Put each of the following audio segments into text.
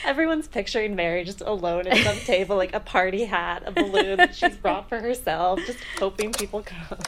Everyone's picturing Mary just alone at some table, like a party hat, a balloon that she's brought for herself, just hoping people come.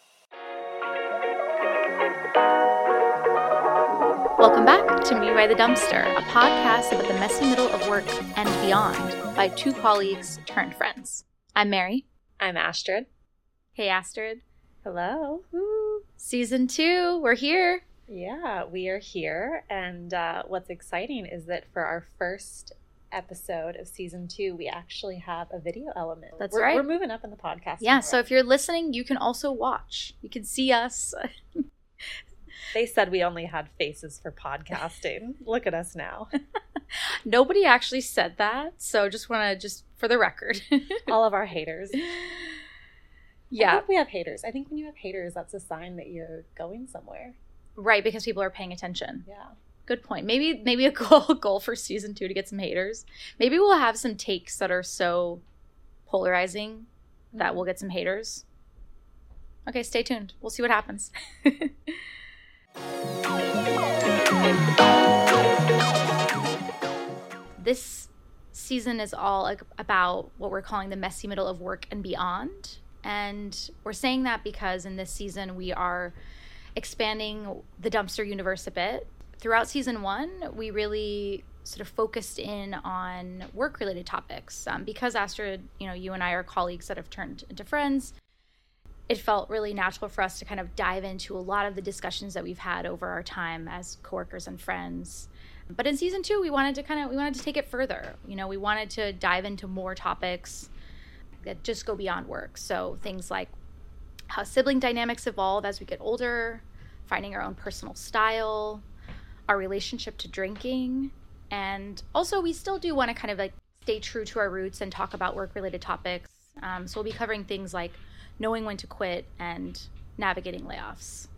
Welcome back to Me by the Dumpster, a podcast about the messy middle of work and beyond by two colleagues turned friends. I'm Mary. I'm Astrid. Hey, Astrid. Hello. Woo. Season 2, we're here. Yeah, we are here. And what's exciting is that for our first episode of Season 2, we actually have a video element. That's right. We're moving up in the podcast. Yeah, so if you're listening, you can also watch. You can see us. They said we only had faces for podcasting. Look at us now. Nobody actually said that, so just for the record. All of our haters. Yeah. I hope we have haters. I think when you have haters, that's a sign that you're going somewhere. Right, because people are paying attention. Yeah. Good point. Maybe a goal for Season 2 to get some haters. Maybe we'll have some takes that are so polarizing that we'll get some haters. Okay, stay tuned. We'll see what happens. This season is all about what we're calling the messy middle of work and beyond. And we're saying that because in this season we are expanding the dumpster universe a bit. Throughout season 1, we really sort of focused in on work-related topics. Because Astrid, you and I are colleagues that have turned into friends, it felt really natural for us to kind of dive into a lot of the discussions that we've had over our time as coworkers and friends. But in season 2, we wanted to take it further. We wanted to dive into more topics that just go beyond work. So things like how sibling dynamics evolve as we get older, finding our own personal style, our relationship to drinking, and also we still do want to kind of stay true to our roots and talk about work-related topics. So we'll be covering things like knowing when to quit and navigating layoffs.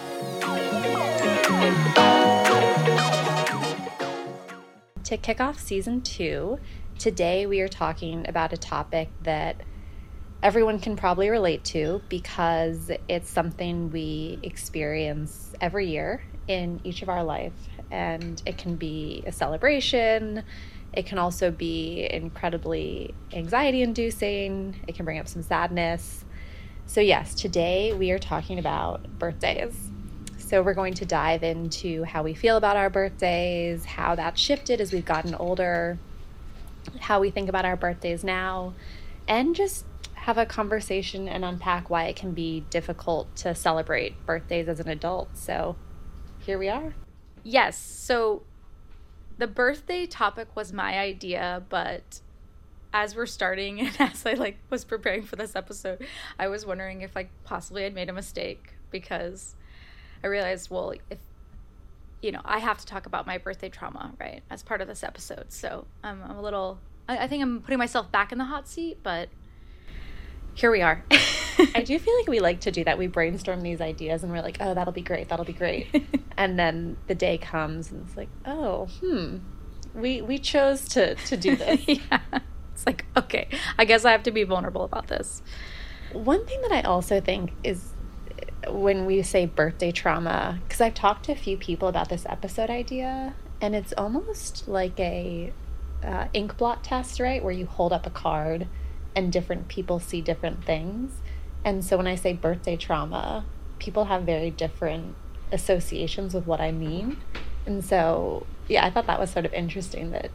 To kick off season 2, today we are talking about a topic that everyone can probably relate to because it's something we experience every year in each of our life. And it can be a celebration. It can also be incredibly anxiety-inducing. It can bring up some sadness. So yes, today we are talking about birthdays. So we're going to dive into how we feel about our birthdays, how that's shifted as we've gotten older, how we think about our birthdays now, and just have a conversation and unpack why it can be difficult to celebrate birthdays as an adult. So here we are. Yes, so the birthday topic was my idea, but as we're starting and as I was preparing for this episode, I was wondering if possibly I'd made a mistake, because I realized, well, if I have to talk about my birthday trauma, right, as part of this episode. So I'm a little, I think I'm putting myself back in the hot seat, but here we are. I do feel like we like to do that. We brainstorm these ideas and we're like, oh, that'll be great. And then the day comes and it's like, oh, we chose to do this. Yeah. It's like, okay, I guess I have to be vulnerable about this. One thing that I also think is when we say birthday trauma, because I've talked to a few people about this episode idea, and it's almost like a ink blot test, right? Where you hold up a card and different people see different things. And so when I say birthday trauma, people have very different associations with what I mean. And so, yeah, I thought that was sort of interesting that,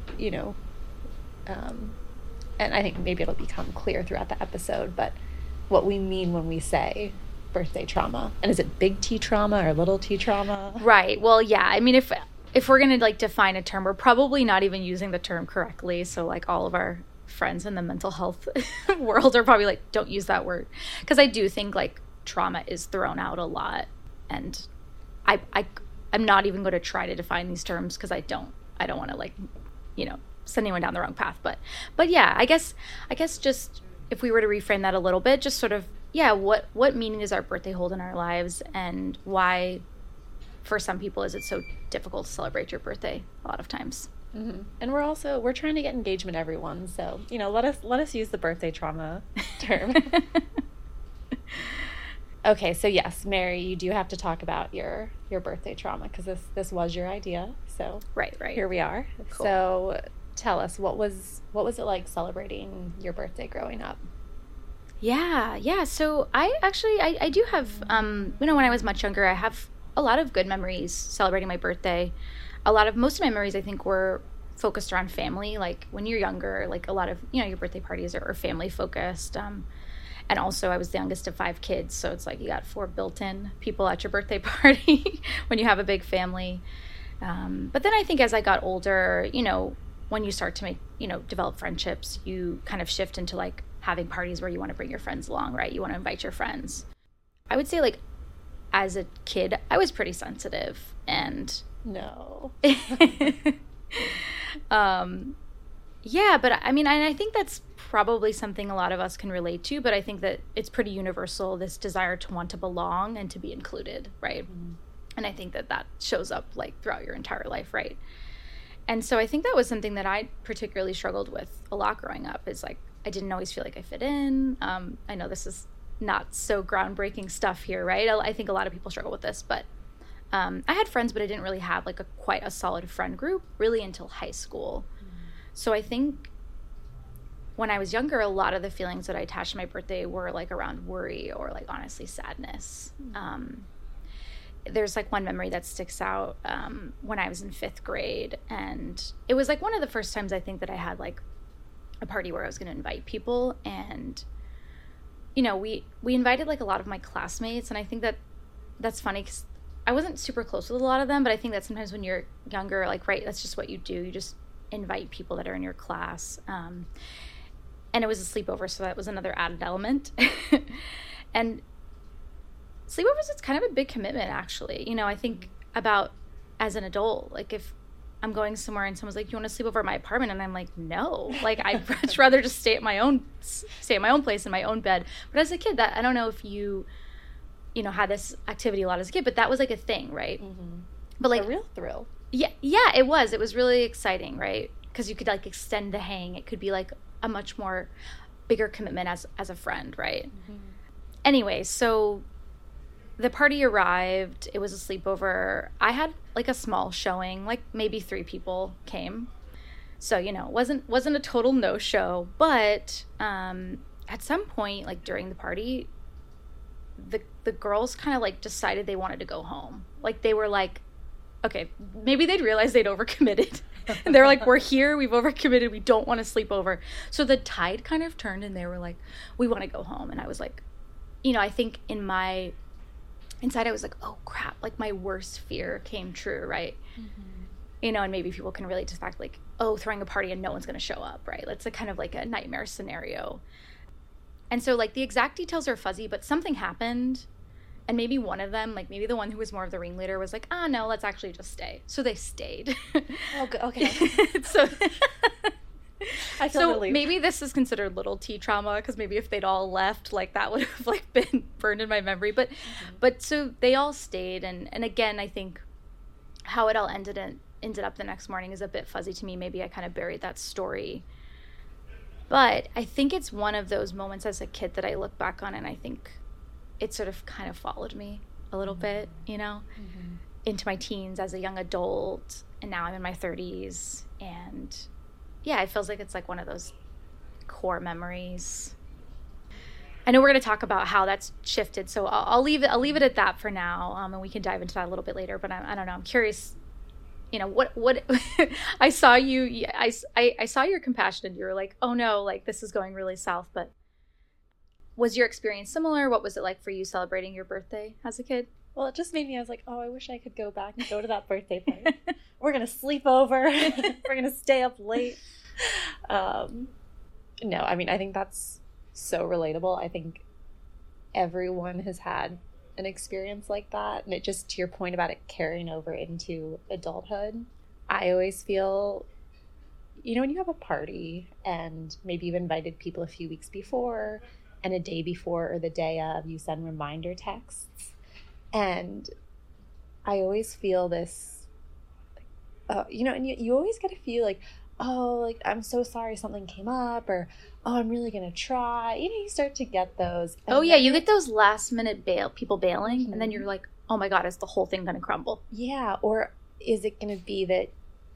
and I think maybe it'll become clear throughout the episode, but what we mean when we say birthday trauma. And is it big T trauma or little T trauma? Right. Well, yeah. I mean, if we're going to define a term, we're probably not even using the term correctly. So all of our friends in the mental health world are probably don't use that word. Because I do think trauma is thrown out a lot. And I'm not even going to try to define these terms because I don't want to send anyone down the wrong path. But yeah, I guess just if we were to reframe that a little bit, just sort of, yeah, what meaning does our birthday hold in our lives, and why for some people is it so difficult to celebrate your birthday a lot of times. Mm-hmm. And we're trying to get engagement, everyone. So, let us use the birthday trauma term. Okay, so yes, Mary, you do have to talk about your birthday trauma because this was your idea. So right. Here we are. Cool. So tell us, what was it like celebrating your birthday growing up? Yeah. So I do have, when I was much younger, I have a lot of good memories celebrating my birthday. Most of my memories, I think, were focused around family. Like when you're younger, like a lot of, your birthday parties are family focused. And also I was the youngest of 5 kids. So it's like you got 4 built-in people at your birthday party when you have a big family. But then I think as I got older, when you start to make, develop friendships, you kind of shift into like having parties where you want to bring your friends along, right? You want to invite your friends. I would say like as a kid, I was pretty sensitive and no. Yeah, but I mean, I think that's probably something a lot of us can relate to, but I think that it's pretty universal, this desire to want to belong and to be included, right? Mm-hmm. And I think that shows up like throughout your entire life, right? And so I think that was something that I particularly struggled with a lot growing up, is like I didn't always feel like I fit in. I know this is not so groundbreaking stuff here, right? I think a lot of people struggle with this, but I had friends, but I didn't really have like quite a solid friend group really until high school. Mm-hmm. So I think when I was younger, a lot of the feelings that I attached to my birthday were like around worry or like honestly sadness. Mm-hmm. There's like one memory that sticks out when I was in 5th grade, and it was like one of the first times I think that I had like a party where I was going to invite people, and we invited like a lot of my classmates, and I think that's funny because I wasn't super close with a lot of them, but I think that sometimes when you're younger, like, right, that's just what you do. You just invite people that are in your class. And it was a sleepover, so that was another added element. And sleepovers, it's kind of a big commitment, actually. I think about as an adult, like if I'm going somewhere and someone's like, "You want to sleep over at my apartment?" And I'm like, "No, like I'd much rather just stay at my own place in my own bed." But as a kid, that I don't know if you had this activity a lot as a kid, but that was like a thing, right? Mm-hmm. But like a real thrill. Yeah, it was really exciting, right? Because you could like extend the hang. It could be like a much more bigger commitment as a friend, right? Mm-hmm. Anyway, so the party arrived. It was a sleepover. I had like a small showing, like maybe 3 people came. So, it wasn't a total no-show, but at some point, like during the party, the girls kind of like decided they wanted to go home. Like they were like, okay, maybe they'd realized they'd overcommitted. And they're like, we're here, we've overcommitted, we don't want to sleep over. So the tide kind of turned and they were like, we want to go home. And I was like, I think inside I was like, oh crap, like my worst fear came true, right? Mm-hmm. And maybe people can relate to the fact like, oh, throwing a party and no one's going to show up, right? That's a kind of like a nightmare scenario. And so like the exact details are fuzzy, but something happened. And maybe one of them, like maybe the one who was more of the ringleader, was like, no, let's actually just stay. So they stayed. Oh, okay. So I feel relieved. Maybe this is considered little T trauma, because maybe if they'd all left, like that would have like been burned in my memory. But so they all stayed, and again, I think how it all ended up the next morning is a bit fuzzy to me. Maybe I kind of buried that story. But I think it's one of those moments as a kid that I look back on and I think it sort of kind of followed me a little bit, into my teens as a young adult. And now I'm in my 30s. And yeah, it feels like it's like one of those core memories. I know we're going to talk about how that's shifted. So I'll leave it at that for now. And we can dive into that a little bit later. But I don't know. I'm curious. What I saw you, I saw your compassion and you were like, oh no, like this is going really south. But was your experience similar? What was it like for you celebrating your birthday as a kid? Well, it just made me, I was like, oh, I wish I could go back and go to that birthday party. We're going to sleep over. We're going to stay up late. No, I mean, I think that's so relatable. I think everyone has had an experience like that, and it just, to your point about it carrying over into adulthood, I always feel, when you have a party and maybe you've invited people a few weeks before and a day before or the day of, you send reminder texts, and I always feel this, and you always get to feel like, oh, like, I'm so sorry something came up, or, oh, I'm really going to try. You start to get those. Oh, yeah, you get those last minute people bailing, mm-hmm. and then you're like, oh my God, is the whole thing going to crumble? Yeah, or is it going to be that,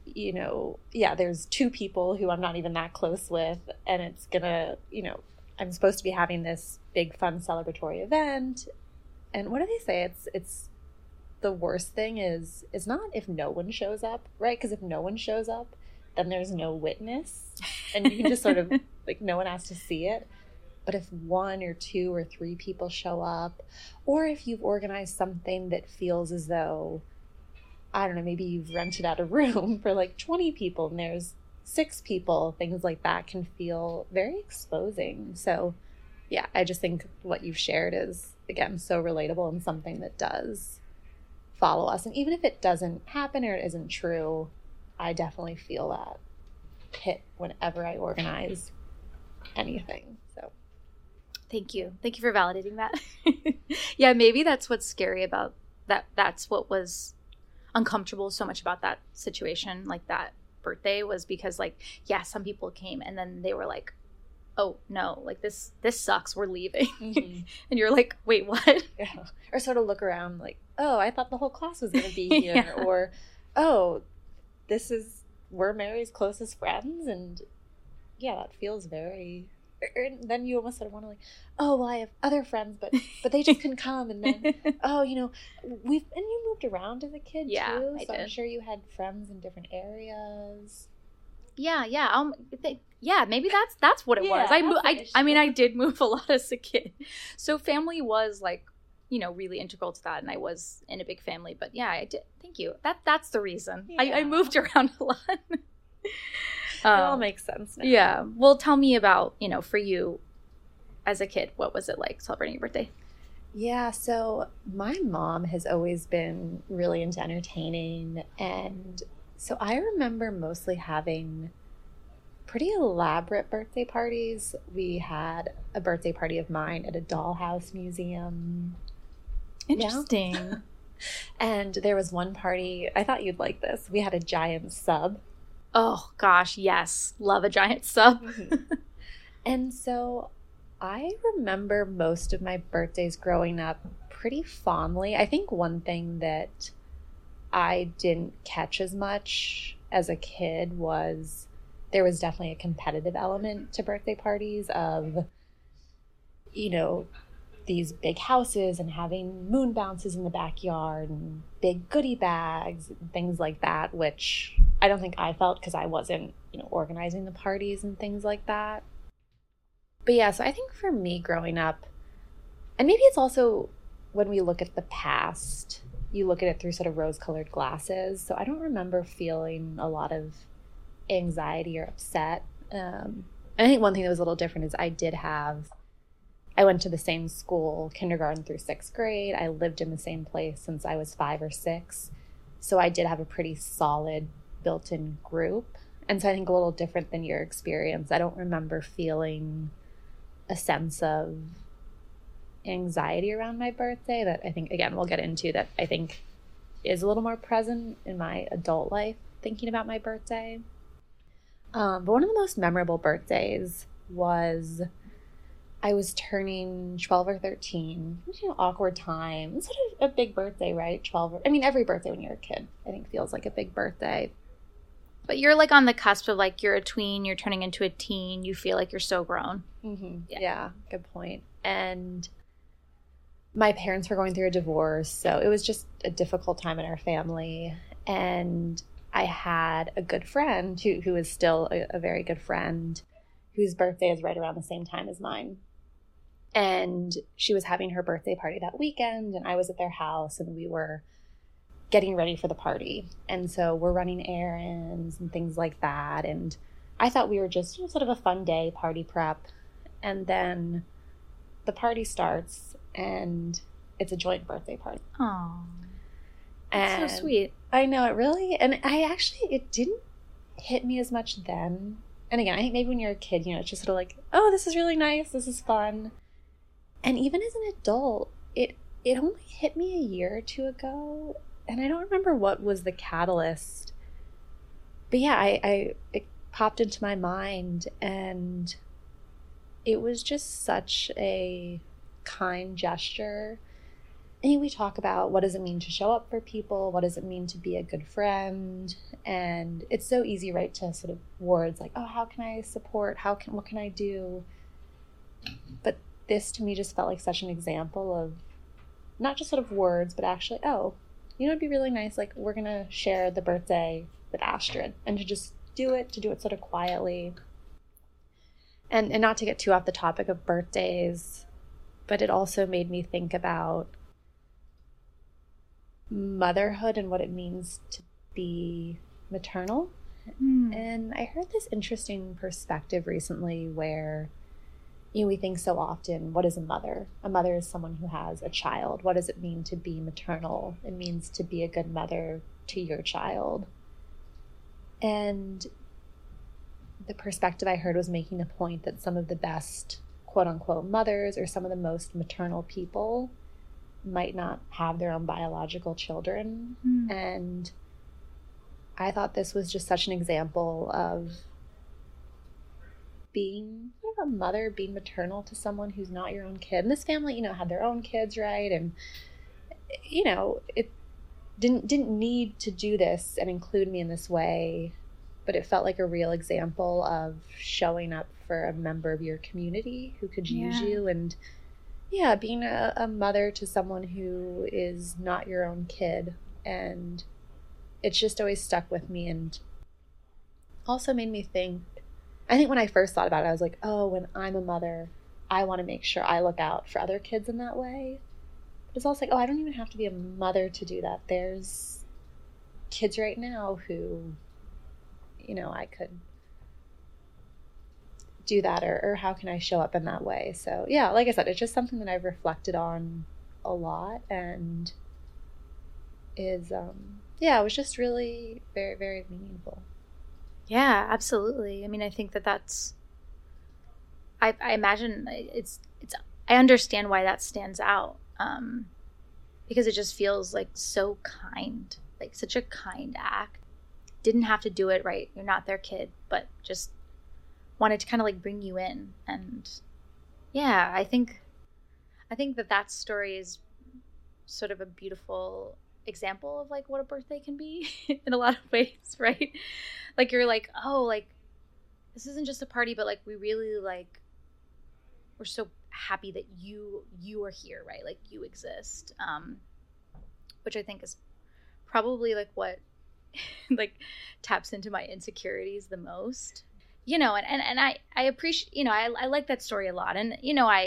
there's two people who I'm not even that close with, and it's gonna, I'm supposed to be having this big fun celebratory event. And what do they say? It's the worst thing is not if no one shows up, right? Because if no one shows up, then there's no witness, and you can just sort of like, no one has to see it. But if one or two or three people show up, or if you've organized something that feels as though, I don't know, maybe you've rented out a room for like 20 people and there's 6 people, things like that can feel very exposing. So yeah, I just think what you've shared is, again, so relatable and something that does follow us. And even if it doesn't happen or it isn't true, I definitely feel that hit whenever I organize anything. So thank you for validating that. Yeah, maybe that's what's scary about that. That's what was uncomfortable so much about that situation, like that birthday, was because like, yeah, some people came and then they were like, oh no, like this sucks, we're leaving. Mm-hmm. And you're like, wait, what? Yeah. Or sort of look around like, oh, I thought the whole class was gonna be here. Yeah. Or, oh, we're Mary's closest friends. And yeah, that feels very, and then you almost sort of want to like, oh, well, I have other friends, but they just couldn't come. And then, oh, you moved around as a kid too. I so did. I'm sure you had friends in different areas. Yeah. Maybe that's what it was. I did move a lot as a kid, so family was like, really integral to that, and I was in a big family. But yeah, I did. Thank you. That's the reason. Yeah. I moved around a lot. It all makes sense now. Yeah. Well, tell me about, for you as a kid, what was it like celebrating your birthday? Yeah, so my mom has always been really into entertaining, and so I remember mostly having pretty elaborate birthday parties. We had a birthday party of mine at a dollhouse museum. Interesting. Yeah. And there was one party, I thought you'd like this. We had a giant sub. Oh, gosh, yes. Love a giant sub. Mm-hmm. And so I remember most of my birthdays growing up pretty fondly. I think one thing that I didn't catch as much as a kid was there was definitely a competitive element to birthday parties of, these big houses and having moon bounces in the backyard and big goodie bags and things like that, which I don't think I felt because I wasn't, organizing the parties and things like that. But yeah, so I think for me growing up, and maybe it's also when we look at the past, you look at it through sort of rose-colored glasses. So I don't remember feeling a lot of anxiety or upset. I think one thing that was a little different is I went to the same school, kindergarten through 6th grade. I lived in the same place since I was 5 or 6. So I did have a pretty solid built-in group. And so I think a little different than your experience. I don't remember feeling a sense of anxiety around my birthday that I think, again, we'll get into, that I think is a little more present in my adult life thinking about my birthday. But one of the most memorable birthdays was I was turning 12 or 13, awkward time. It's sort of a big birthday, right? Every birthday when you're a kid, I think feels like a big birthday. But you're like on the cusp of like, you're a tween, you're turning into a teen, you feel like you're so grown. Mm-hmm. Yeah, good point. And my parents were going through a divorce, so it was just a difficult time in our family. And I had a good friend who is still a very good friend, whose birthday is right around the same time as mine. And she was having her birthday party that weekend, and I was at their house, and we were getting ready for the party. And so we're running errands and things like that. And I thought we were just sort of a fun day, party prep. And then the party starts, and it's a joint birthday party. Oh, that's so sweet. I know, it really, and it didn't hit me as much then. And again, I think maybe when you're a kid, it's just sort of like, oh, this is really nice, this is fun. And even as an adult, it only hit me a year or two ago, and I don't remember what was the catalyst. But yeah, it popped into my mind, and it was just such a kind gesture. And we talk about what does it mean to show up for people? What does it mean to be a good friend? And it's so easy, right, to sort of words like, oh, how can I support? What can I do? But this to me just felt like such an example of not just sort of words, but actually, oh, it'd be really nice. Like, we're going to share the birthday with Astrid, and to just do it sort of quietly. And not to get too off the topic of birthdays, but it also made me think about motherhood and what it means to be maternal. And I heard this interesting perspective recently where we think so often, what is a mother? A mother is someone who has a child. What does it mean to be maternal? It means to be a good mother to your child. And the perspective I heard was making the point that some of the best quote unquote mothers or some of the most maternal people might not have their own biological children. And I thought this was just such an example of being a mother, being maternal to someone who's not your own kid. And this family, had their own kids, right? And, it didn't need to do this and include me in this way, but it felt like a real example of showing up for a member of your community who could use you. And being a mother to someone who is not your own kid. And it's just always stuck with me, and also made me think, I think when I first thought about it, I was like, oh, when I'm a mother, I want to make sure I look out for other kids in that way. But it's also like, oh, I don't even have to be a mother to do that. There's kids right now who, I could do that, or how can I show up in that way? So yeah, like I said, it's just something that I've reflected on a lot, and is it was just really very, very meaningful. Yeah, absolutely. I mean, I think that's I imagine it's I understand why that stands out, because it just feels like so kind, like such a kind act. Didn't have to do it, right? You're not their kid, but just wanted to kind of like bring you in. And yeah, I think that story is sort of a beautiful example of like what a birthday can be in a lot of ways, right? Like you're like, oh, like this isn't just a party, but like we really like, we're so happy that you are here, right? Like you exist, which I think is probably like what like taps into my insecurities the most, and I appreciate, I like that story a lot. And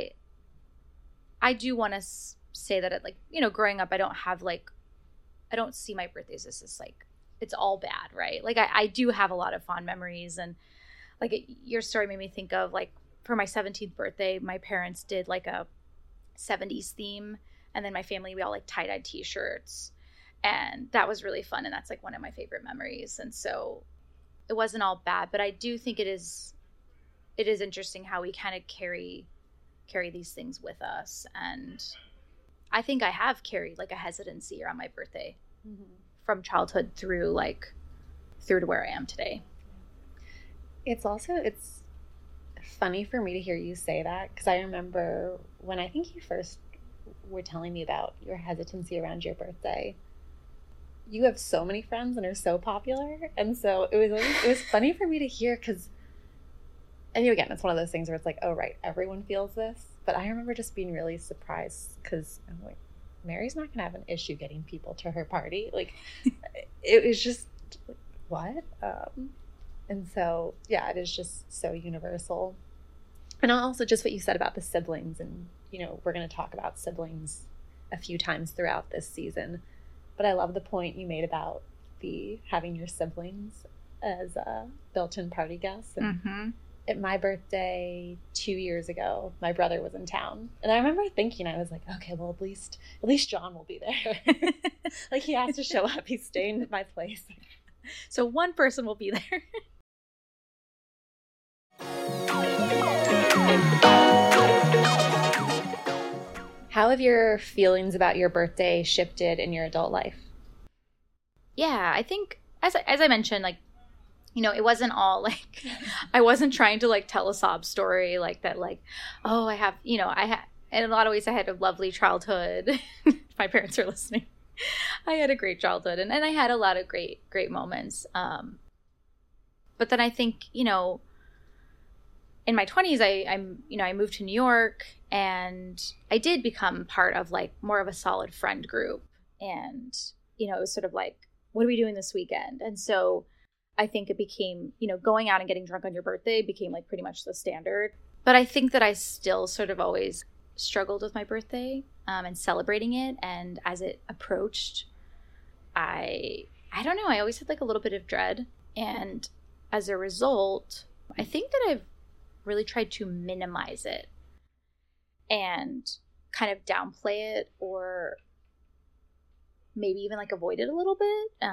I do want to say that it, like, growing up, I don't see my birthdays as this like it's all bad, right? Like I do have a lot of fond memories, and like your story made me think of like for my 17th birthday, my parents did like a 70s theme, and then my family, we all like tie-dye t-shirts, and that was really fun, and that's like one of my favorite memories. And so it wasn't all bad, but I do think it is interesting how we kind of carry these things with us. And I think I have carried like a hesitancy around my birthday from childhood through to where I am today. It's funny for me to hear you say that, because I remember when I think you first were telling me about your hesitancy around your birthday. You have so many friends and are so popular, and so it was funny for me to hear, because, and again, it's one of those things where it's like, oh right, everyone feels this, but I remember just being really surprised, because I'm like, Mary's not gonna have an issue getting people to her party. Like it was just like, what? And so yeah, it is just so universal. And also just what you said about the siblings, and we're going to talk about siblings a few times throughout this season, but I love the point you made about having your siblings as built-in party guests. And at my birthday 2 years ago, my brother was in town, and I remember thinking, I was like, okay, well, at least John will be there. Like he has to show up. He's staying at my place, so one person will be there. How have your feelings about your birthday shifted in your adult life? Yeah, I think as I mentioned, like, it wasn't all like, I wasn't trying to like tell a sob story like that, like, oh, I have, in a lot of ways I had a lovely childhood, my parents are listening. I had a great childhood, and I had a lot of great moments. But then I think, you know, in my 20s, I moved to New York, and I did become part of like more of a solid friend group. And, you know, it was sort of like, what are we doing this weekend? And so I think it became, you know, going out and getting drunk on your birthday became like pretty much the standard. But I think that I still sort of always struggled with my birthday and celebrating it. And as it approached, I don't know, I always had like a little bit of dread. And as a result, I think that I've really tried to minimize it and kind of downplay it, or maybe even like avoid it a little bit,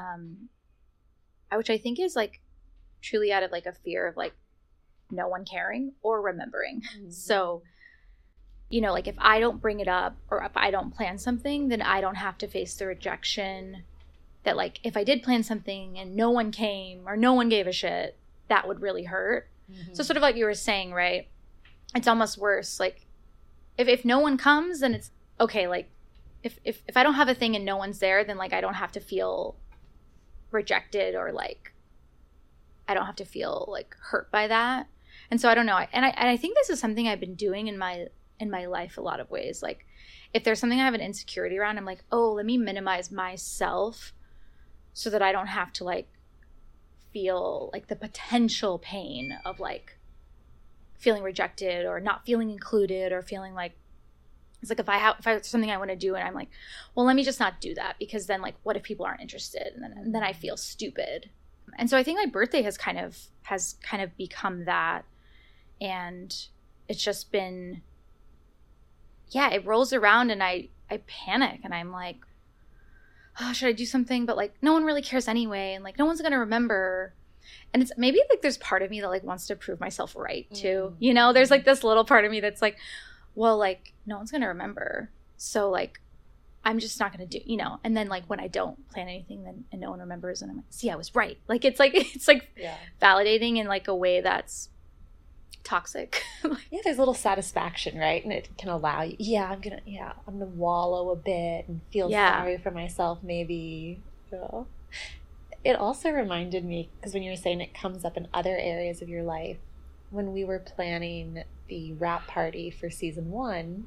which I think is like truly out of like a fear of like no one caring or remembering. Mm-hmm. So, you know, like if I don't bring it up or if I don't plan something, then I don't have to face the rejection that like if I did plan something and no one came or no one gave a shit, that would really hurt. Mm-hmm. So sort of like you were saying, right? It's almost worse. Like if no one comes, then it's okay. Like if I don't have a thing and no one's there, then like I don't have to feel rejected or like I don't have to feel like hurt by that. And so I don't know. And I think this is something I've been doing in my life a lot of ways. Like if there's something I have an insecurity around, I'm like, oh, let me minimize myself so that I don't have to like feel like the potential pain of like feeling rejected or not feeling included or feeling like it's like if I have something I want to do and I'm like, well, let me just not do that because then like what if people aren't interested, and then I feel stupid. And so I think my birthday has kind of become that, and it's just been, yeah, it rolls around and I panic and I'm like, oh, should I do something? But like no one really cares anyway, and like no one's gonna remember. And it's maybe like there's part of me that like wants to prove myself right too. You know, there's like this little part of me that's like, well, like no one's gonna remember, so like I'm just not gonna do, you know. And then like when I don't plan anything, then and no one remembers, and I'm like, see, I was right. Like it's like yeah. Validating in like a way that's toxic. Yeah, there's a little satisfaction, right? And it can allow you, I'm gonna wallow a bit and feel sorry for myself maybe. Yeah. It also reminded me, because when you were saying it comes up in other areas of your life, when we were planning the wrap party for season 1,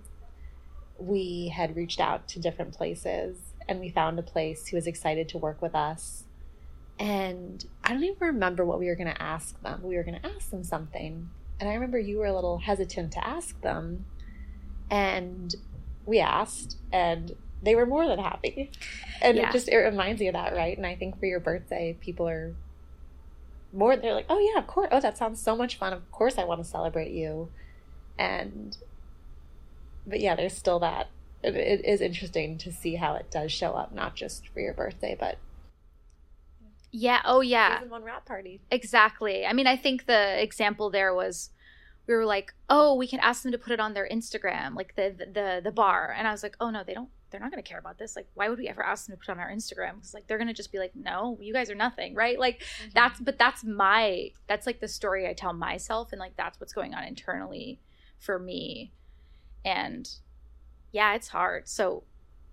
we had reached out to different places and we found a place who was excited to work with us. And I don't even remember what we were going to ask them. We were going to ask them something. And I remember you were a little hesitant to ask them. And we asked, and they were more than happy. And it reminds you of that, right? And I think for your birthday, people are they're like, oh yeah, of course. Oh, that sounds so much fun. Of course I want to celebrate you. But yeah, there's still that. It is interesting to see how it does show up, not just for your birthday, but yeah. Oh yeah. Season 1 wrap party. Exactly. I mean, I think the example there was, we were like, oh, we can ask them to put it on their Instagram, like the bar. And I was like, oh no, they're not going to care about this. Like, why would we ever ask them to put it on our Instagram? Because like, they're going to just be like, no, you guys are nothing. Right. Like that's like the story I tell myself. And like, that's what's going on internally for me. And yeah, it's hard. So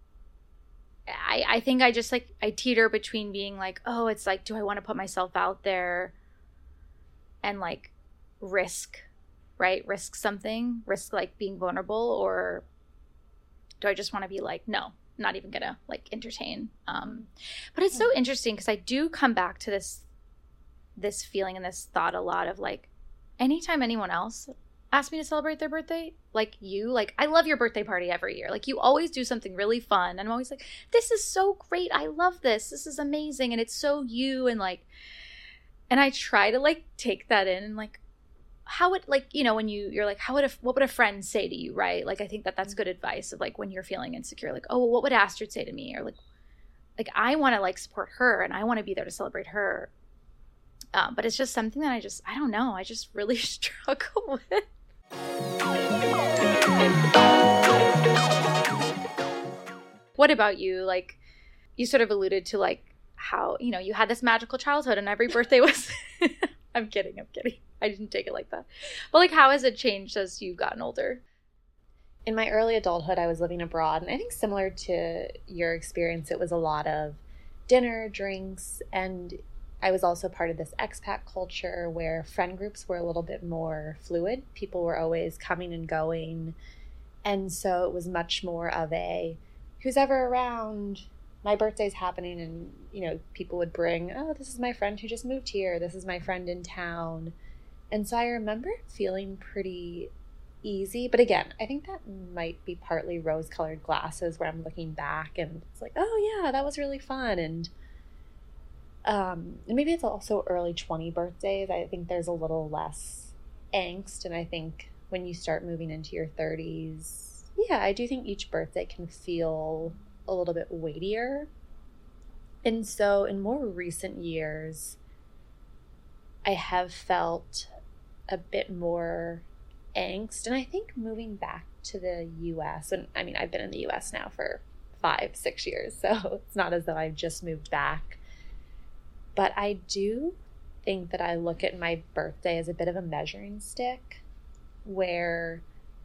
I think I just like, I teeter between being like, oh, it's like, do I want to put myself out there and like risk something, risk like being vulnerable, or do I just want to be like, no, not even gonna like entertain. But it's so interesting because I do come back to this feeling and this thought a lot of like, anytime anyone else asks me to celebrate their birthday, like I love your birthday party every year. Like you always do something really fun. And I'm always like, this is so great. I love this. This is amazing. And it's so you. And like, and I try to like take that in and like, how would, like, you know, when you're like, what would a friend say to you, right? Like, I think that's good advice of like when you're feeling insecure, like, oh, well, what would Astrid say to me? Or like I want to like support her and I want to be there to celebrate her. But it's just something that I don't know. I just really struggle with. What about you? Like, you sort of alluded to like how, you know, you had this magical childhood and every birthday was I'm kidding. I didn't take it like that. But like, how has it changed as you've gotten older? in my early adulthood, I was living abroad, and I think similar to your experience, it was a lot of dinner, drinks, and I was also part of this expat culture where friend groups were a little bit more fluid. People were always coming and going, and so it was much more of a who's ever around, my birthday's happening, and people would bring, oh, this is my friend who just moved here, this is my friend in town. And so I remember it feeling pretty easy, but again, I think that might be partly rose-colored glasses where I'm looking back and it's like, oh yeah, that was really fun. And maybe it's also early 20 birthdays. I think there's a little less angst, and I think when you start moving into your 30s, yeah, I do think each birthday can feel a little bit weightier. And so in more recent years, I have felt a bit more angst. And I think moving back to the US, and I mean, I've been in the US now for 5-6 years, so it's not as though I've just moved back. But I do think that I look at my birthday as a bit of a measuring stick, where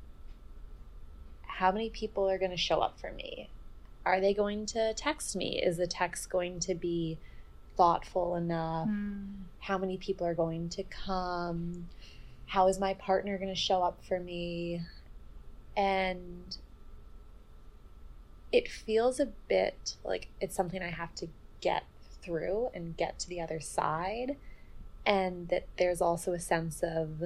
how many people are going to show up for me? Are they going to text me? Is the text going to be thoughtful enough? How many people are going to come? How is my partner going to show up for me? And it feels a bit like it's something I have to get through and get to the other side. And that there's also a sense of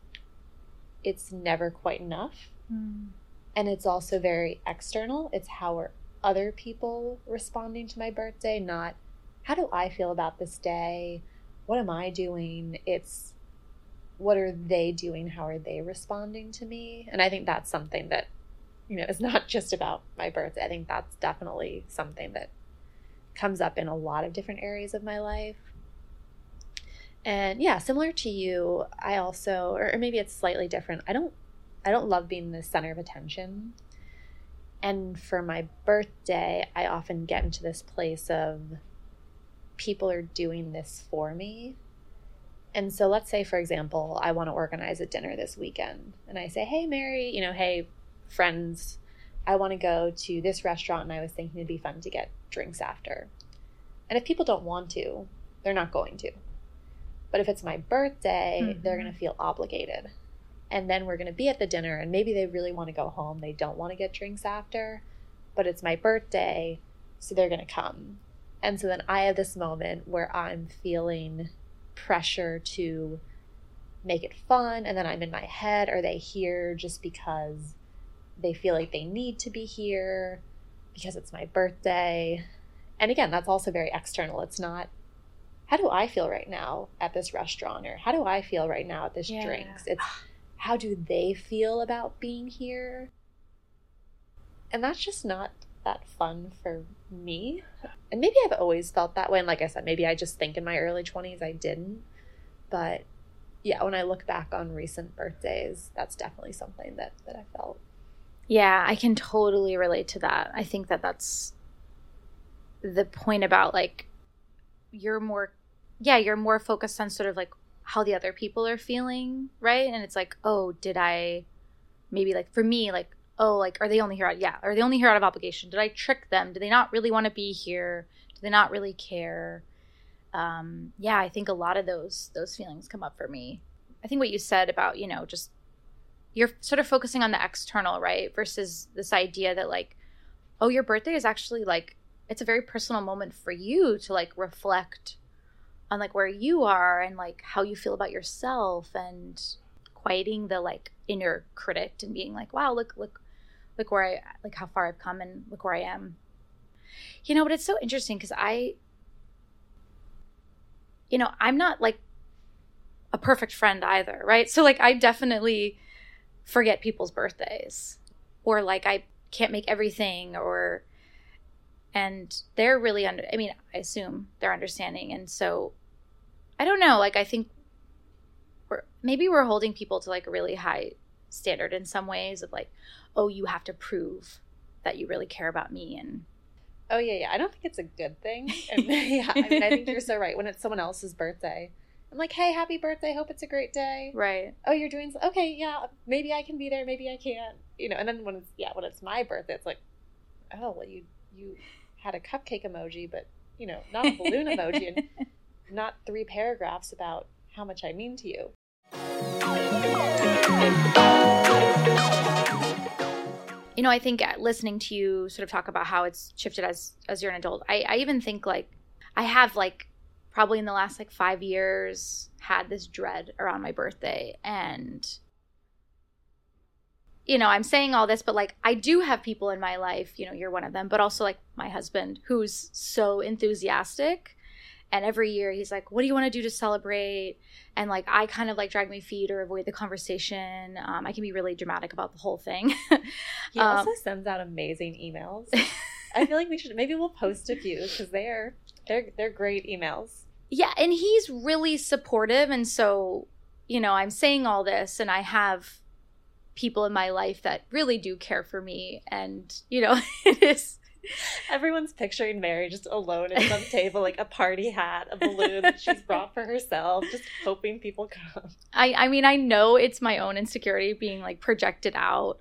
it's never quite enough. And it's also very external. It's how are other people responding to my birthday, not how do I feel about this day? What am I doing? It's what are they doing? How are they responding to me? And I think that's something that, is not just about my birthday. I think that's definitely something that comes up in a lot of different areas of my life. And yeah, similar to you, I also, or maybe it's slightly different. I don't love being the center of attention. And for my birthday, I often get into this place of people are doing this for me. And so let's say, for example, I want to organize a dinner this weekend. And I say, hey, Mary, hey, friends, I want to go to this restaurant and I was thinking it'd be fun to get drinks after. And if people don't want to, they're not going to. But if it's my birthday, they're going to feel obligated. And then we're going to be at the dinner and maybe they really want to go home. They don't want to get drinks after, but it's my birthday, so they're going to come. And so then I have this moment where I'm feeling pressure to make it fun. And then I'm in my head, are they here just because they feel like they need to be here because it's my birthday? And again, that's also very external. It's not, how do I feel right now at this restaurant? Or how do I feel right now at this drinks? It's, how do they feel about being here? And that's just not that fun for me. And maybe I've always felt that way. And like I said, maybe I just think in my early 20s I didn't. But yeah, when I look back on recent birthdays, that's definitely something that I felt. Yeah, I can totally relate to that. I think that that's the point about like you're more focused on sort of like how the other people are feeling, right? And it's like, oh, did I maybe like for me, like, oh, like are they only here out of obligation? Did I trick them? Do they not really want to be here? Do they not really care? Yeah, I think a lot of those feelings come up for me. I think what you said about, just you're sort of focusing on the external, right? Versus this idea that like, oh, your birthday is actually like, it's a very personal moment for you to like reflect on like where you are and like how you feel about yourself and quieting the like inner critic and being like, wow, look where like how far I've come and look where I am. But it's so interesting because I'm not like a perfect friend either, right? So like I definitely forget people's birthdays or like I can't make everything and they're really I assume they're understanding. And so I don't know, like I think we're holding people to like a really high standard in some ways of like, oh, you have to prove that you really care about me. And oh yeah, I don't think it's a good thing. And yeah, I think you're so right. When it's someone else's birthday, I'm like, hey, happy birthday, hope it's a great day. Right. Oh, you're doing okay, yeah, maybe I can be there, maybe I can't. and then when it's my birthday, it's like, oh, well, you had a cupcake emoji, but, not a balloon emoji, and not 3 paragraphs about how much I mean to you. I think listening to you sort of talk about how it's shifted as you're an adult, I even think like I have like probably in the last like 5 years had this dread around my birthday. And, I'm saying all this, but like I do have people in my life, you're one of them, but also like my husband who's so enthusiastic. And every year he's like, what do you want to do to celebrate? And like, I kind of like drag my feet or avoid the conversation. I can be really dramatic about the whole thing. He also sends out amazing emails. I feel like maybe we'll post a few because they're great emails. Yeah. And he's really supportive. And so, I'm saying all this and I have people in my life that really do care for me. And, it is... Everyone's picturing Mary just alone at some table, like a party hat, a balloon that she's brought for herself, just hoping people come. I mean, I know it's my own insecurity being like projected out.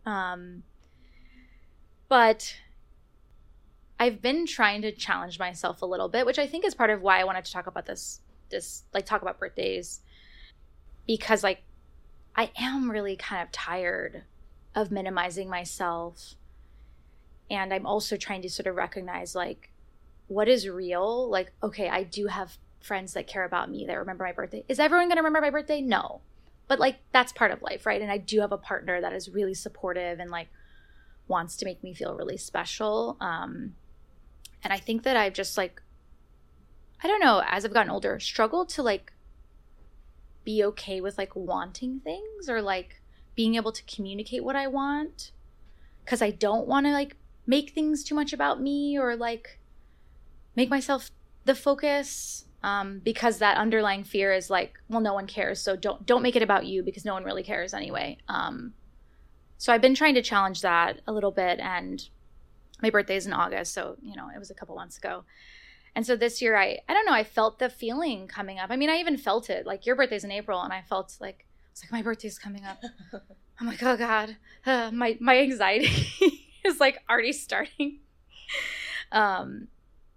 But I've been trying to challenge myself a little bit, which I think is part of why I wanted to talk about this like talk about birthdays, because like I am really kind of tired of minimizing myself. And I'm also trying to sort of recognize, like, what is real? Like, okay, I do have friends that care about me, that remember my birthday. Is everyone going to remember my birthday? No. But, like, that's part of life, right? And I do have a partner that is really supportive and, like, wants to make me feel really special. And I think that I've just, like, I don't know, as I've gotten older, struggled to, like, be okay with, like, wanting things or, like, being able to communicate what I want. Because I don't want to, like, make things too much about me or like make myself the focus, because that underlying fear is like, well, no one cares, so don't make it about you because no one really cares anyway. So I've been trying to challenge that a little bit, and my birthday is in August, so it was a couple months ago. And so this year I don't know, I felt the feeling coming up. I mean, I even felt it, like your birthday's in April, and I felt like it's like my birthday's coming up. I'm like, oh God, my anxiety is like already starting. And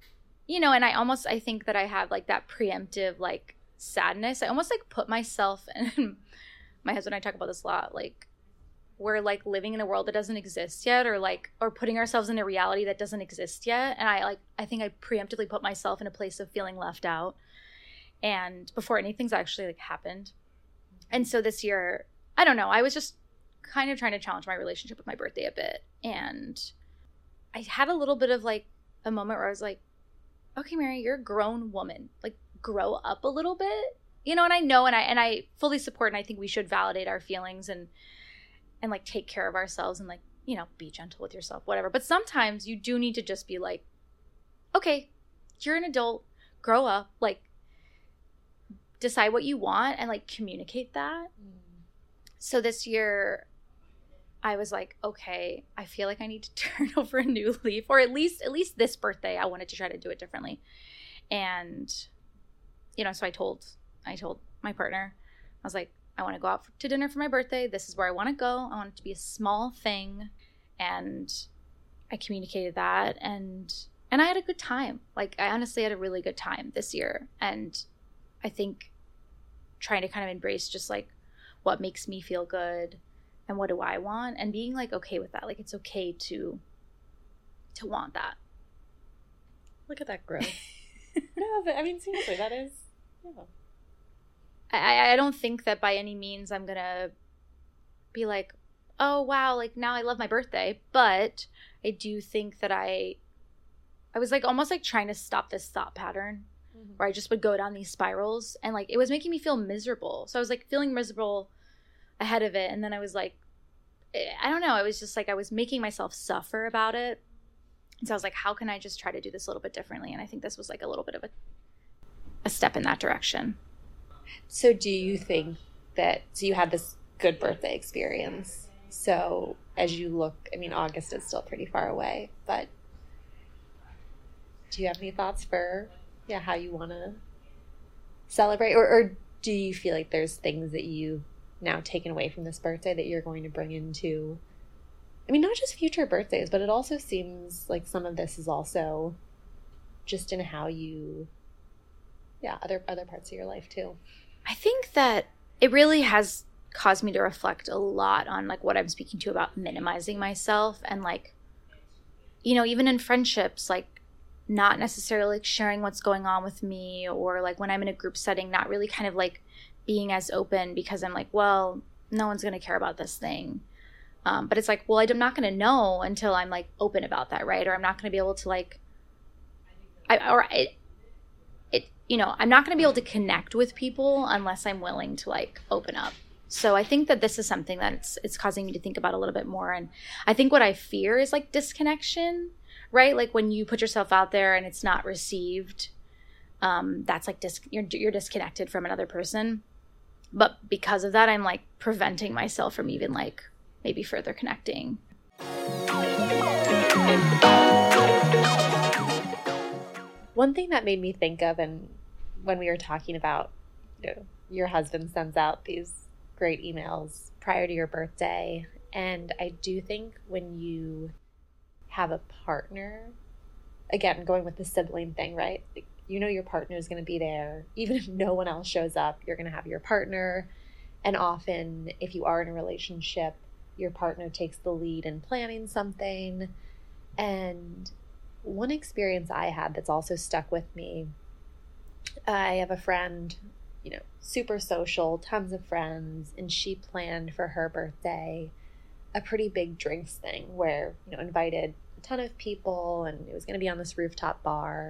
I think that I have like that preemptive like sadness. I almost like put myself, and my husband and I talk about this a lot, like we're like living in a world that doesn't exist yet, or putting ourselves in a reality that doesn't exist yet. And I think I preemptively put myself in a place of feeling left out, and before anything's actually like happened. And so this year, I don't know, I was just kind of trying to challenge my relationship with my birthday a bit. And I had a little bit of like a moment where I was like, okay, Mary, you're a grown woman. Like, grow up a little bit, and I know, and I fully support, and I think we should validate our feelings and like take care of ourselves and like, be gentle with yourself, whatever. But sometimes you do need to just be like, okay, you're an adult, grow up, like decide what you want and like communicate that. So this year I was like, okay, I feel like I need to turn over a new leaf, or at least this birthday, I wanted to try to do it differently. And, so I told my partner, I was like, I want to go out to dinner for my birthday. This is where I want to go. I want it to be a small thing. And I communicated that, and I had a good time. Like, I honestly had a really good time this year. And I think trying to kind of embrace just like what makes me feel good and what do I want, and being like okay with that. Like, it's okay to want that. Look at that growth. No, but I mean, seriously, that is, yeah. I don't think that by any means I'm gonna be like, oh wow, like now I love my birthday. But I do think that I was like almost like trying to stop this thought pattern where I just would go down these spirals, and like it was making me feel miserable. So I was like feeling miserable ahead of it, and then I was like, I don't know, it was just like I was making myself suffer about it. And so I was like, how can I just try to do this a little bit differently? And I think this was like a little bit of a step in that direction. So do you think that, so you had this good birthday experience, so as you look, I mean, August is still pretty far away, but do you have any thoughts for how you want to celebrate, or do you feel like there's things that you've now taken away from this birthday that you're going to bring into I mean, not just future birthdays, but it also seems like some of this is also just in how you, yeah, other parts of your life too. I think that it really has caused me to reflect a lot on like what I'm speaking to about minimizing myself, and like, you know, even in friendships, like not necessarily like sharing what's going on with me, or like when I'm in a group setting, not really kind of like being as open because I'm like, well, no one's going to care about this thing. But it's like, well, I'm not going to know until I'm like open about that, right? Or I'm not going to be able to like, you know, I'm not going to be able to connect with people unless I'm willing to like open up. So I think that this is something that it's causing me to think about a little bit more. And I think what I fear is like disconnection, right? Like when you put yourself out there and it's not received, that's like you're disconnected from another person. But because of that, I'm like preventing myself from even like maybe further connecting. One thing that made me think of, and when we were talking about, you know, your husband sends out these great emails prior to your birthday, and I do think when you have a partner, again, going with the sibling thing, right? Like, you know your partner is going to be there. Even if no one else shows up, you're going to have your partner. And often, if you are in a relationship, your partner takes the lead in planning something. And one experience I had that's also stuck with me, I have a friend, you know, super social, tons of friends, and she planned for her birthday a pretty big drinks thing where, you know, invited a ton of people, and it was going to be on this rooftop bar.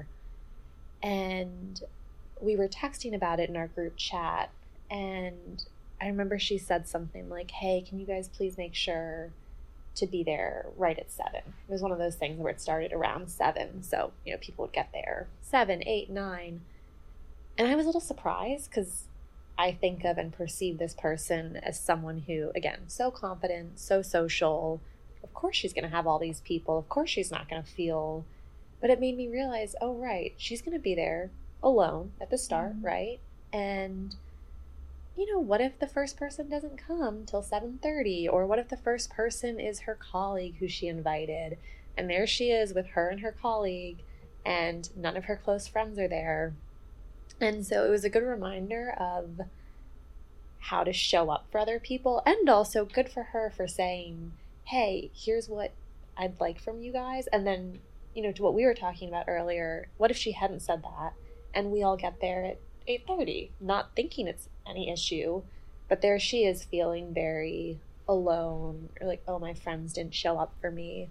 And we were texting about it in our group chat, and I remember she said something like, hey, can you guys please make sure to be there right at 7? It was one of those things where it started around 7, so, you know, people would get there 7, 8, 9. And I was a little surprised because I think of and perceive this person as someone who, again, so confident, so social. Of course she's going to have all these people. Of course she's not going to feel. But it made me realize, oh, right, she's going to be there alone at the start, right? And, you know, what if the first person doesn't come till 7:30? Or what if the first person is her colleague who she invited? And there she is with her and her colleague, and none of her close friends are there. And so it was a good reminder of how to show up for other people, and also good for her for saying, hey, here's what I'd like from you guys. And then, you know, to what we were talking about earlier, what if she hadn't said that and we all get there at 8:30, not thinking it's any issue, but there she is feeling very alone, or like, oh, my friends didn't show up for me.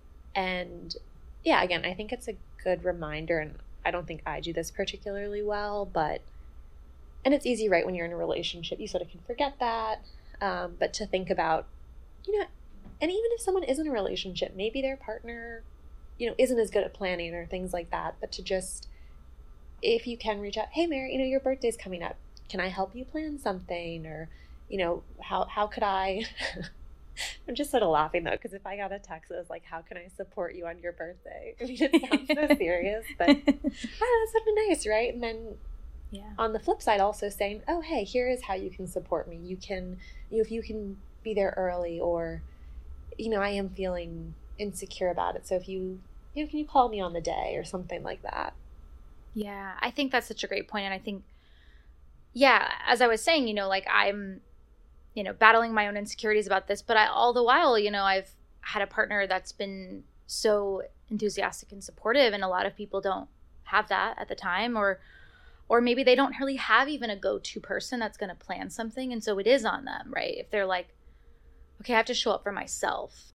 And yeah, again, I think it's a good reminder, and I don't think I do this particularly well, but, and it's easy, right, when you're in a relationship, you sort of can forget that, but to think about, you know, and even if someone is in a relationship, maybe their partner, you know, isn't as good at planning or things like that, but to just, if you can reach out, hey, Mary, you know, your birthday's coming up. Can I help you plan something? Or, you know, how could I, I'm just sort of laughing though, because if I got a text that was like, how can I support you on your birthday? I mean, it sounds so serious, but that's sort of nice, right? And then on the flip side, also saying, oh, hey, here is how you can support me. You can, you know, if you can be there early, or, you know, I am feeling insecure about it. So if you know, can you call me on the day or something like that? Yeah, I think that's such a great point. And I think, yeah, as I was saying, you know, like I'm, you know, battling my own insecurities about this, but all the while, you know, I've had a partner that's been so enthusiastic and supportive, and a lot of people don't have that at the time, or maybe they don't really have even a go-to person that's going to plan something. And so it is on them, right? If they're like, okay, I have to show up for myself.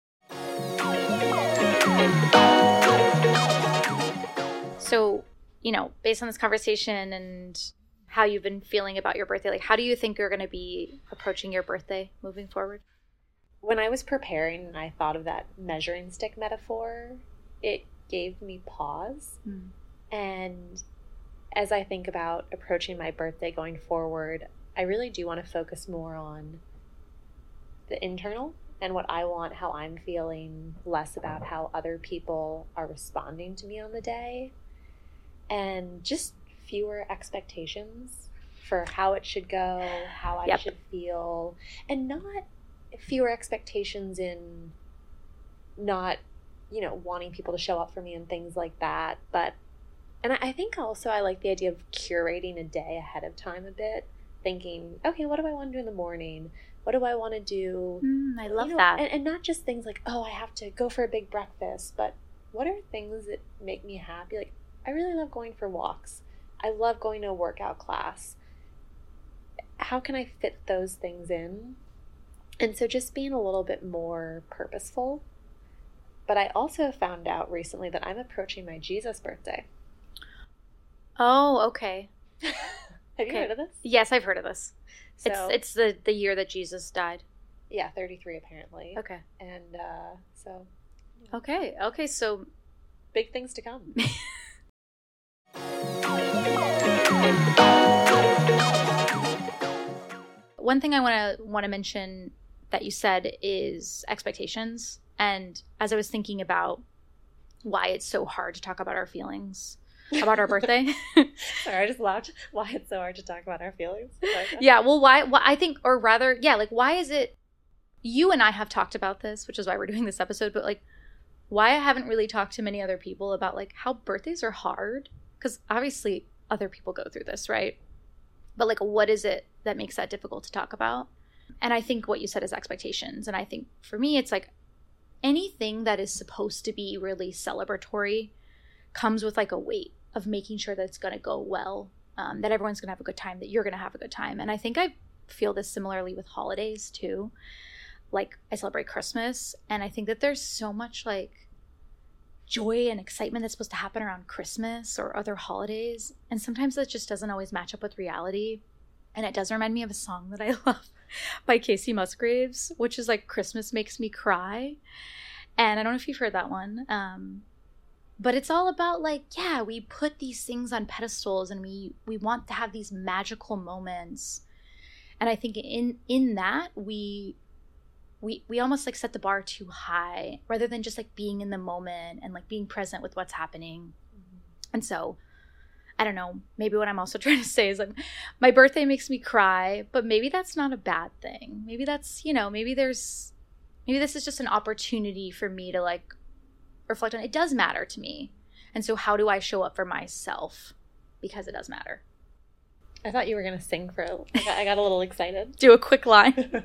So, you know, based on this conversation and how you've been feeling about your birthday, like how do you think you're going to be approaching your birthday moving forward? When I was preparing and I thought of that measuring stick metaphor, it gave me pause. And as I think about approaching my birthday going forward, I really do want to focus more on the internal and what I want, how I'm feeling, less about how other people are responding to me on the day, and just fewer expectations for how it should go, how I should feel, and not fewer expectations in not, wanting people to show up for me and things like that. And I think also I like the idea of curating a day ahead of time a bit, thinking, okay, what do I want to do in the morning? What do I want to do? I love that. And not just things like, oh, I have to go for a big breakfast, but what are things that make me happy? Like, I really love going for walks. I love going to a workout class. How can I fit those things in? And so just being a little bit more purposeful. But I also found out recently that I'm approaching my Jesus birthday. Oh, okay. Have you heard of this? Yes, I've heard of this. So, it's the year that Jesus died. Yeah, 33 apparently. Okay. And so. Okay, so. Big things to come. One thing I want to mention that you said is expectations. And as I was thinking about why it's so hard to talk about our feelings about our birthday. Sorry, I just laughed. Why it's so hard to talk about our feelings. Yeah, well, why I think, or rather, yeah, like, why is it, you and I have talked about this, which is why we're doing this episode, but like, why I haven't really talked to many other people about like how birthdays are hard, because obviously other people go through this, right? But like, what is it that makes that difficult to talk about? And I think what you said is expectations. And I think for me, it's like anything that is supposed to be really celebratory comes with like a weight of making sure that it's going to go well, that everyone's going to have a good time, that you're going to have a good time. And I think I feel this similarly with holidays too. Like, I celebrate Christmas, and I think that there's so much like joy and excitement that's supposed to happen around Christmas or other holidays. And sometimes that just doesn't always match up with reality. And it does remind me of a song that I love by Casey Musgraves, which is like Christmas Makes Me Cry. And I don't know if you've heard that one. But it's all about like, yeah, we put these things on pedestals and we want to have these magical moments. And I think in that we almost like set the bar too high rather than just like being in the moment and like being present with what's happening. Mm-hmm. And so I don't know, maybe what I'm also trying to say is like my birthday makes me cry, but maybe that's not a bad thing. Maybe that's, maybe this is just an opportunity for me to like reflect on it does matter to me. And so how do I show up for myself? Because it does matter. I thought you were going to sing I got a little excited. Do a quick line.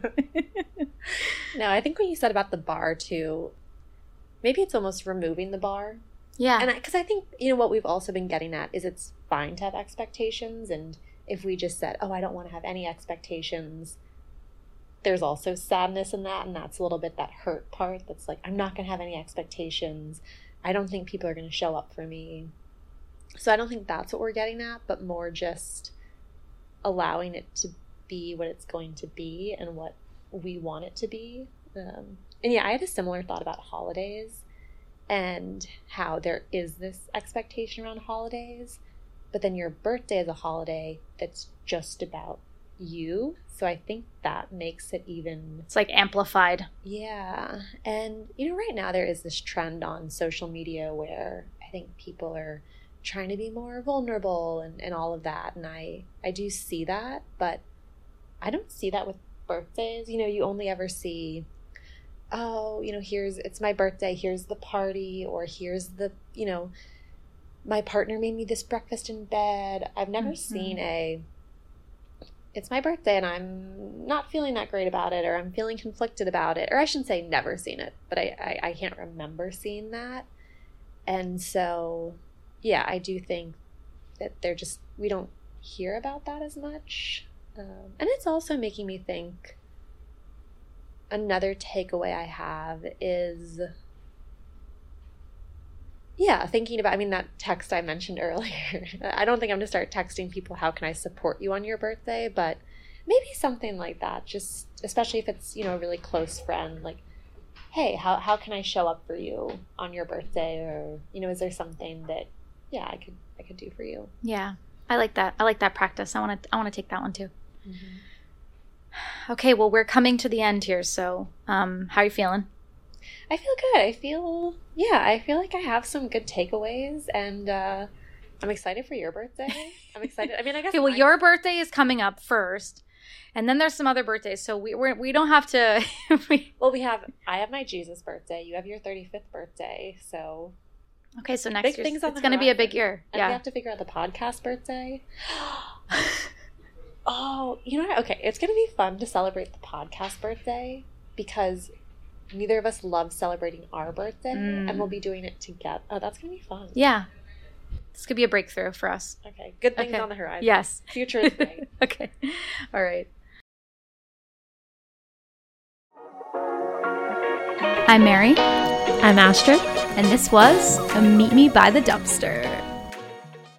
No, I think what you said about the bar too, maybe it's almost removing the bar. Yeah. And because I think, what we've also been getting at is it's fine to have expectations. And if we just said, oh, I don't want to have any expectations, there's also sadness in that. And that's a little bit that hurt part. That's like, I'm not going to have any expectations. I don't think people are going to show up for me. So I don't think that's what we're getting at, but more just allowing it to be what it's going to be and what we want it to be. And yeah, I had a similar thought about holidays and how there is this expectation around holidays, but then your birthday is a holiday that's just about you. So I think that makes it even... It's like amplified. Yeah. And, right now there is this trend on social media where I think people are trying to be more vulnerable and all of that. And I do see that, but I don't see that with birthdays. You only ever see, oh, it's my birthday, here's the party, or here's the, my partner made me this breakfast in bed. I've never seen it's my birthday and I'm not feeling that great about it, or I'm feeling conflicted about it. Or I shouldn't say never seen it, but I can't remember seeing that. And so, yeah, I do think that we don't hear about that as much. And it's also making me think, another takeaway I have is, thinking about, that text I mentioned earlier. I don't think I'm going to start texting people, how can I support you on your birthday? But maybe something like that, just especially if it's, a really close friend, like, hey, how can I show up for you on your birthday? Or, is there something that, I could do for you? Yeah, I like that. I like that practice. I want to take that one too. Mm-hmm. Okay, well, we're coming to the end here. So, how are you feeling? I feel good. I feel like I have some good takeaways, and I'm excited for your birthday. I'm excited. I guess. Okay, well, your birthday is coming up first. And then there's some other birthdays, so we don't have to. Well, I have my Jesus birthday. You have your 35th birthday. So okay, so next year it's going to be a big year. And we have to figure out the podcast birthday. Oh, you know what? Okay, it's going to be fun to celebrate the podcast birthday because neither of us love celebrating our birthday, and we'll be doing it together. Oh, that's going to be fun. Yeah. This could be a breakthrough for us. Okay, good things on the horizon. Yes. Future is great. Okay. All right. I'm Mary. I'm Astrid. And this was Meet Me by the Dumpster.